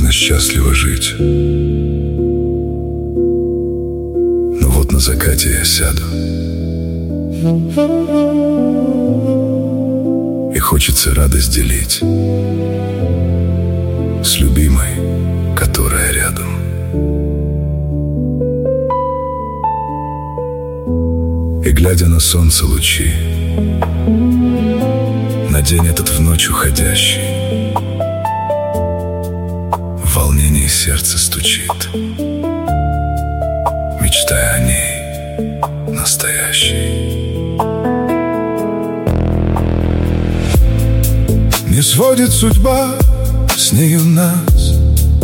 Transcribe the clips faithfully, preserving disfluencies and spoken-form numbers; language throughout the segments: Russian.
можно счастливо жить. Но вот на закате я сяду, и хочется радость делить с любимой, которая рядом. И глядя на солнце лучи, на день этот в ночь уходящий, в волнении сердце стучит, мечтая о ней настоящей. Не сводит судьба с нею нас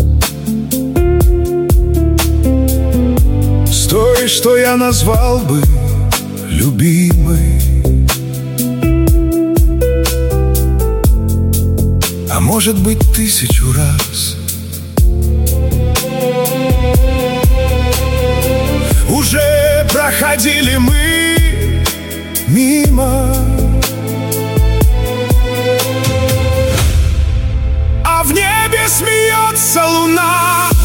с той, что я назвал бы любимой. А может быть, тысячу раз уже проходили мы мимо, а в небе смеется луна.